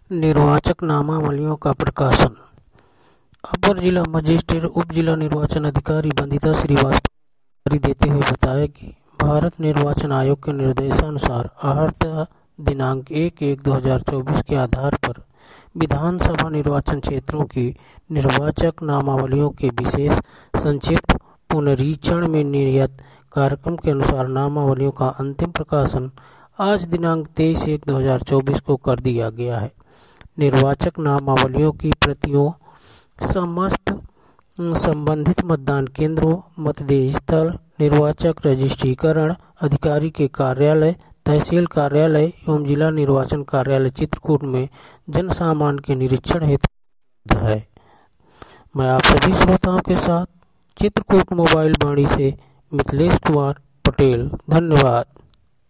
निर्वाचक नामावलियों का प्रकाशन। अपर जिला मजिस्ट्रेट उप जिला निर्वाचन अधिकारी बंदिता श्रीवास्तव ने जानकारी देते हुए बताया कि भारत निर्वाचन आयोग के निर्देशानुसार आहर्त दिनांक 1/1/2024 के आधार पर विधानसभा निर्वाचन क्षेत्रों की निर्वाचक नामावलियों के विशेष संक्षिप्त पुनरीक्षण में नियत कार्यक्रम के अनुसार नामावलियों का अंतिम प्रकाशन आज दिनांक 23/1/2024 को कर दिया गया है। निर्वाचक नामावलियों की प्रतियों समस्त संबंधित मतदान केंद्रों, मतदेय स्थल, निर्वाचक रजिस्ट्रीकरण अधिकारी के कार्यालय, तहसील कार्यालय एवं जिला निर्वाचन कार्यालय चित्रकूट में जन सामान्य के निरीक्षण हेतु उपलब्ध है। मैं आप सभी श्रोताओं के साथ चित्रकूट मोबाइल वाणी से मिथिलेश कुमार पटेल। धन्यवाद।